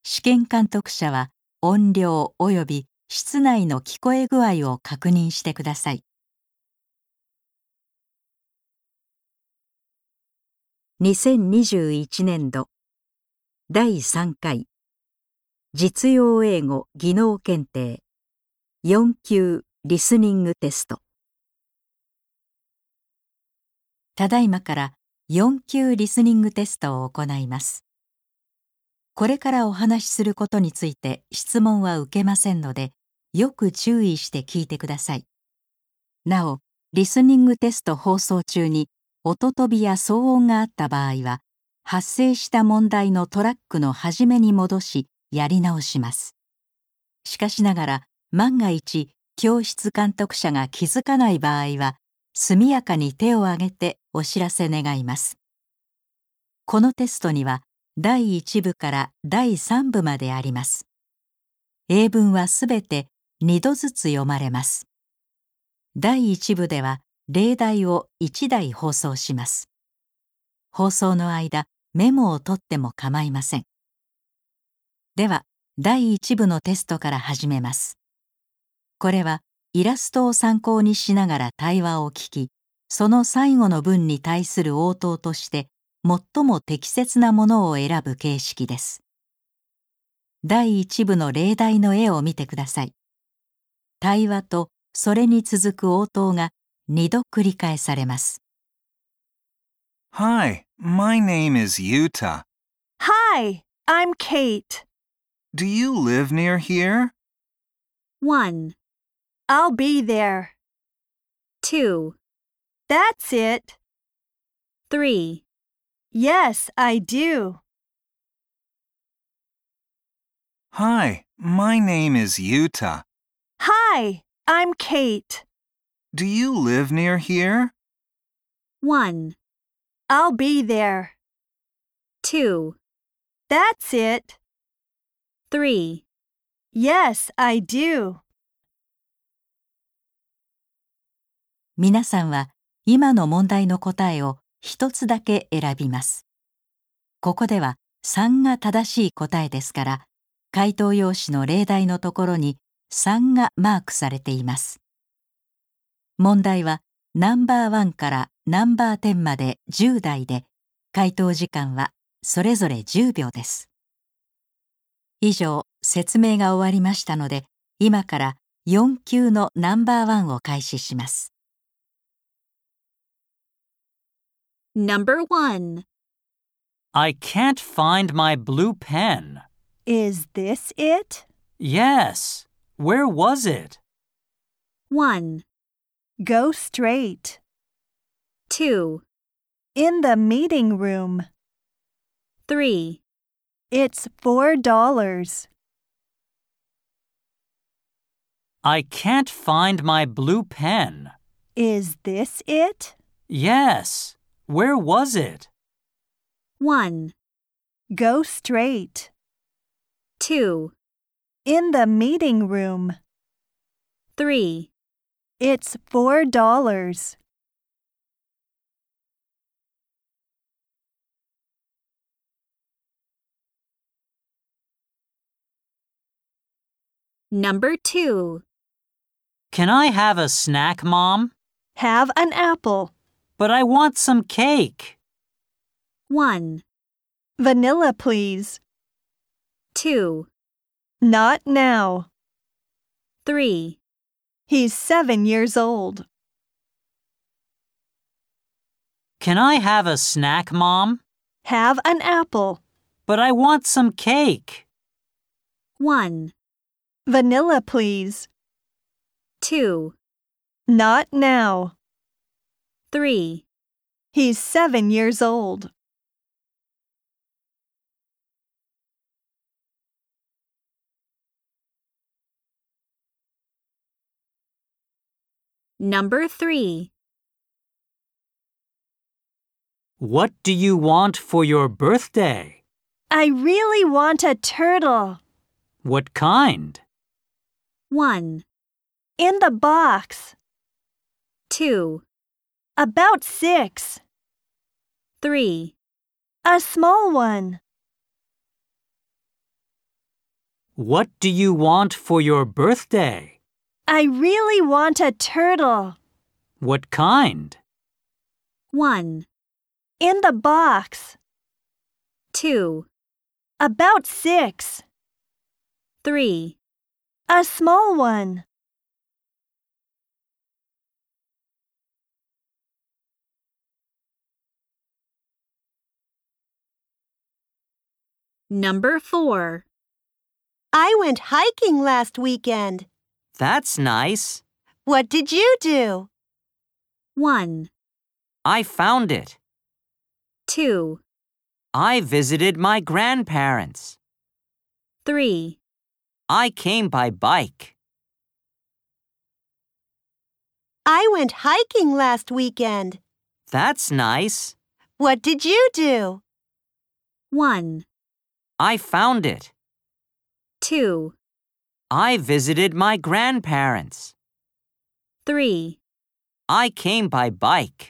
試験監督者は音量及び室内の聞こえ具合を確認してください。2021年度第3回実用英語技能検定4級リスニングテスト。ただいまから4級リスニングテストを行います。これからお話しすることについて質問は受けませんので、よく注意して聞いてください。なお、リスニングテスト放送中に音飛びや騒音があった場合は、発生した問題のトラックの始めに戻し、やり直します。しかしながら、万が一、教室監督者が気づかない場合は、速やかに手を挙げてお知らせ願います。このテストには、第1部から第3部まであります。英文はすべて2度ずつ読まれます。第1部では例題を1題放送します。放送の間、メモを取っても構いません。では、第1部のテストから始めます。これはイラストを参考にしながら対話を聞き、その最後の文に対する応答として最も適切なものを選ぶ形式です。第1部の例題の絵を見てください。対話とそれに続く応答が2度繰り返されます。 Hi, my name is Yuta. Hi, I'm Kate. Do you live near here? 1. I'll be there. 2. That's it. 3. Yes, I do. Hi, my name is Yuta. Hi, I'm Kate. Do you live near here? 1. I'll be there. 2. That's it. 3. Yes, I do. 皆さんは今の問題の答えを一つだけ選びます。ここでは3が正しい答えですから、回答用紙の例題のところに3がマークされています。問題はナンバー1からナンバー10まで10題で、回答時間はそれぞれ10秒です。以上、説明が終わりましたので、今から4級のナンバー1を開始します。 Number 1. I can't find my blue pen. Is this it? Yes. Where was it? 1. Go straight. 2. In the meeting room. 3. It's $4. I can't find my blue pen. Is this it? Yes. Where was it? 1. Go straight. 2. In the meeting room. 3. It's $4. Number 2. Can I have a snack, Mom? Have an apple. But I want some cake. 1. Vanilla, please. 2. Not now. 3. He's 7 years old. Can I have a snack, Mom? Have an apple. But I want some cake. 1. Vanilla, please. 2. Not now. 3. He's 7 years old. Number 3. What do you want for your birthday? I really want a turtle. What kind? 1. In the box. 2. About 6. 3. A small one. What do you want for your birthday? I really want a turtle. What kind? 1. In the box. 2. About 6. 3. A small one. Number 4. I went hiking last weekend. That's nice. What did you do? 1. I found it. 2. I visited my grandparents. 3. I came by bike. I went hiking last weekend. That's nice. What did you do? 1. I found it. 2. I visited my grandparents. 3. I came by bike.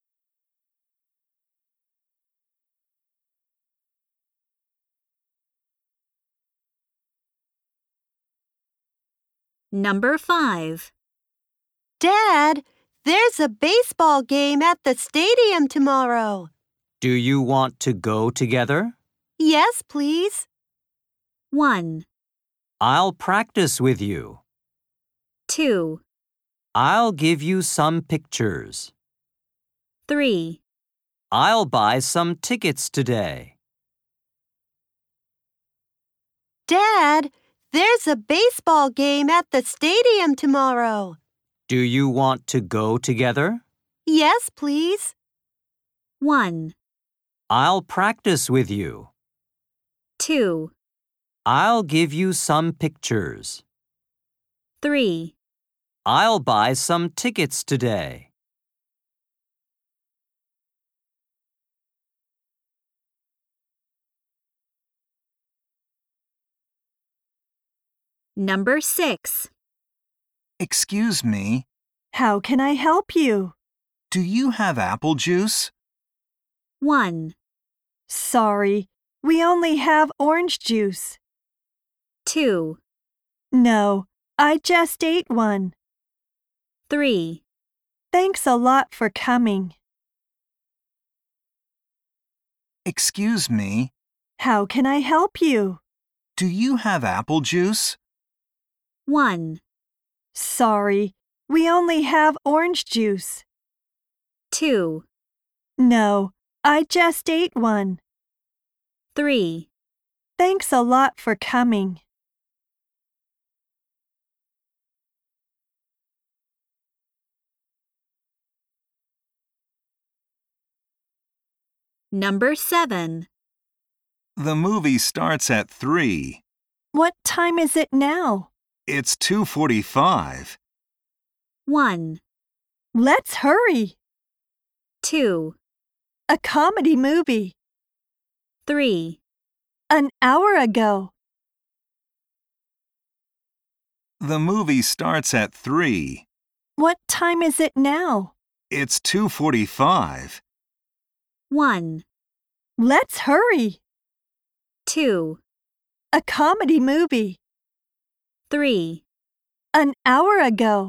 Number 5. Dad, there's a baseball game at the stadium tomorrow. Do you want to go together? Yes, please. 1. I'll practice with you. 2. I'll give you some pictures. 3. I'll buy some tickets today. Dad, there's a baseball game at the stadium tomorrow. Do you want to go together? Yes, please. 1. I'll practice with you. 2. I'll give you some pictures. 3. I'll buy some tickets today. Number 6. Excuse me, How can I help you? do you have apple juice? 1. Sorry, we only have orange juice. 2. No, I just ate one. 3. Thanks a lot for coming. Excuse me, How can I help you? do you have apple juice? 1. Sorry, we only have orange juice. 2. No, I just ate one. 3. Thanks a lot for coming. Number 7. The movie starts at 3. What time is it now? It's 2:45. 1. Let's hurry. 2. A comedy movie. 3. An hour ago. The movie starts at 3. What time is it now? It's 2:45. 1. Let's hurry. 2. A comedy movie. 3. An hour ago.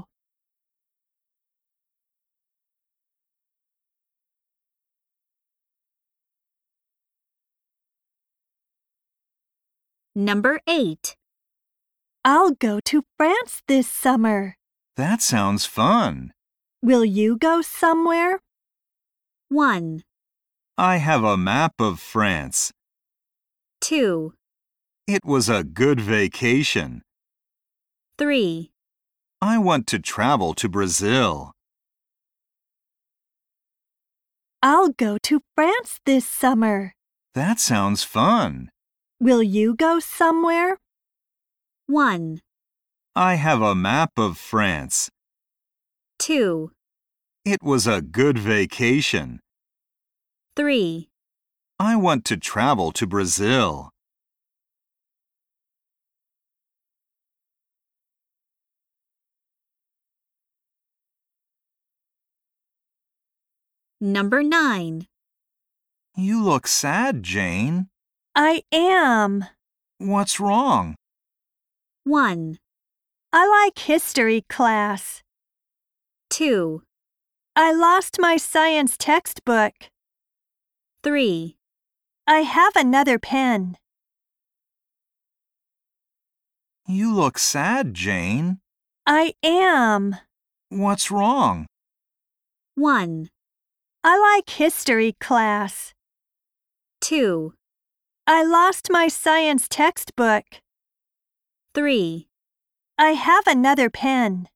Number 8. I'll go to France this summer. That sounds fun. Will you go somewhere? 1. I have a map of France. 2. It was a good vacation. 3. I want to travel to Brazil. I'll go to France this summer. That sounds fun. Will you go somewhere? 1. I have a map of France. 2. It was a good vacation. 3. I want to travel to Brazil. Number 9. You look sad, Jane. I am. What's wrong? 1, I like history class. 2, I lost my science textbook. 3. I have another pen. You look sad, Jane. I am. What's wrong? 1, I like history class. 2, I lost my science textbook. 3. I have another pen.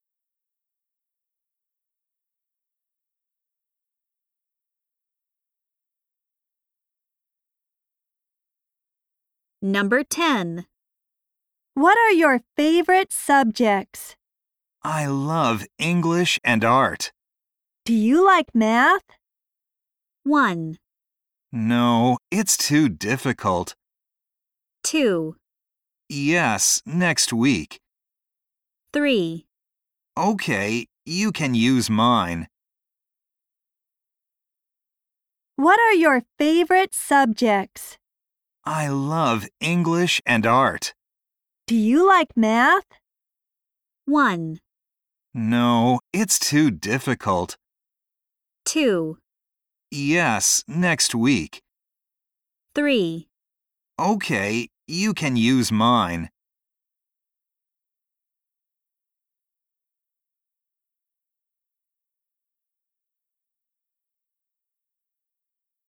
Number 10. What are your favorite subjects? I love English and art. Do you like math? 1, No, it's too difficult. 2, Yes, next week. 3. Okay, you can use mine. What are your favorite subjects? I love English and art. Do you like math? 1, No, it's too difficult. 2, Yes, next week. 3. Okay, you can use mine.